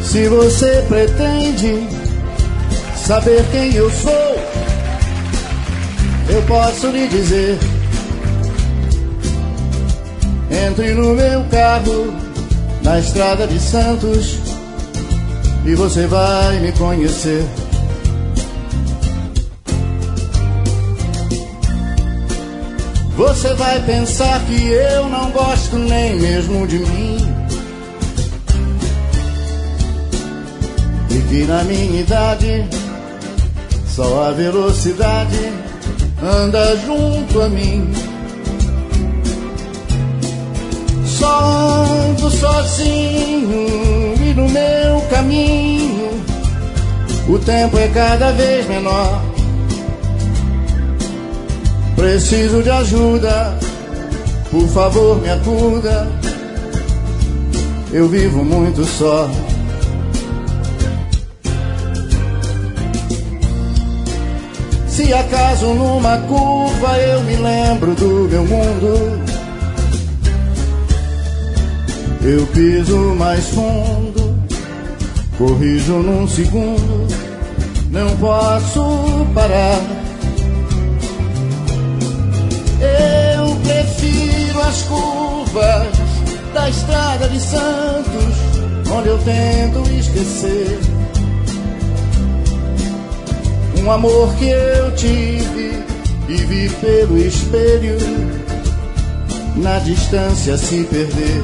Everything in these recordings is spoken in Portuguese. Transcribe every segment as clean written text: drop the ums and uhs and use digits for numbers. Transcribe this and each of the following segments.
Se você pretende saber quem eu sou, eu posso lhe dizer. Entre no meu carro na estrada de Santos e você vai me conhecer. Você vai pensar que eu não gosto nem mesmo de mim, e que na minha idade só a velocidade anda junto a mim. Só ando sozinho e no meu caminho o tempo é cada vez menor. Preciso de ajuda, por favor me acuda, eu vivo muito só. Se acaso numa curva eu me lembro do meu mundo, eu piso mais fundo, corrijo num segundo, não posso parar. Eu prefiro as curvas da estrada de Santos, onde eu tento esquecer um amor que eu tive e vi pelo espelho, na distância se perder.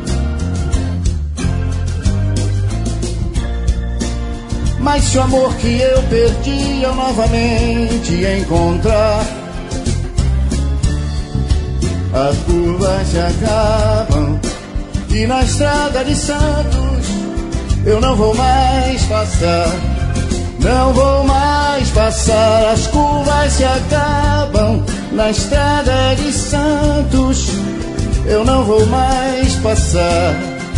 Mas se o amor que eu perdi eu novamente encontrar, as curvas se acabam e na estrada de Santos eu não vou mais passar. Não vou mais passar, as curvas se acabam na estrada de Santos, eu não vou mais passar.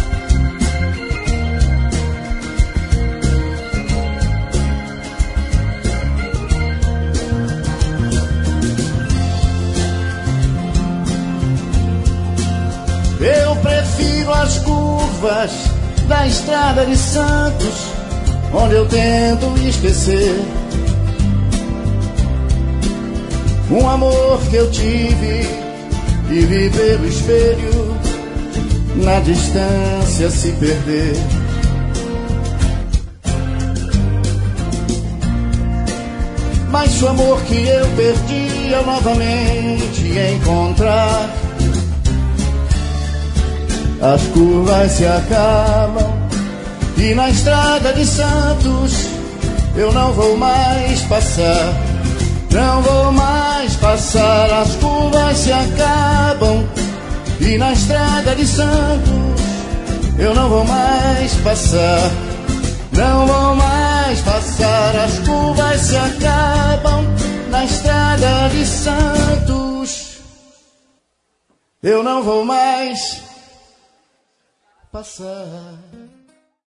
Eu prefiro as curvas da estrada de Santos, onde eu tento esquecer um amor que eu tive e vi pelo espelho, na distância se perder. Mas se o amor que eu perdi eu novamente encontrar, as curvas se acabam e na estrada de Santos eu não vou mais passar. Não vou mais passar, as curvas se acabam e na estrada de Santos eu não vou mais passar. Não vou mais passar, as curvas se acabam na estrada de Santos, eu não vou mais passar.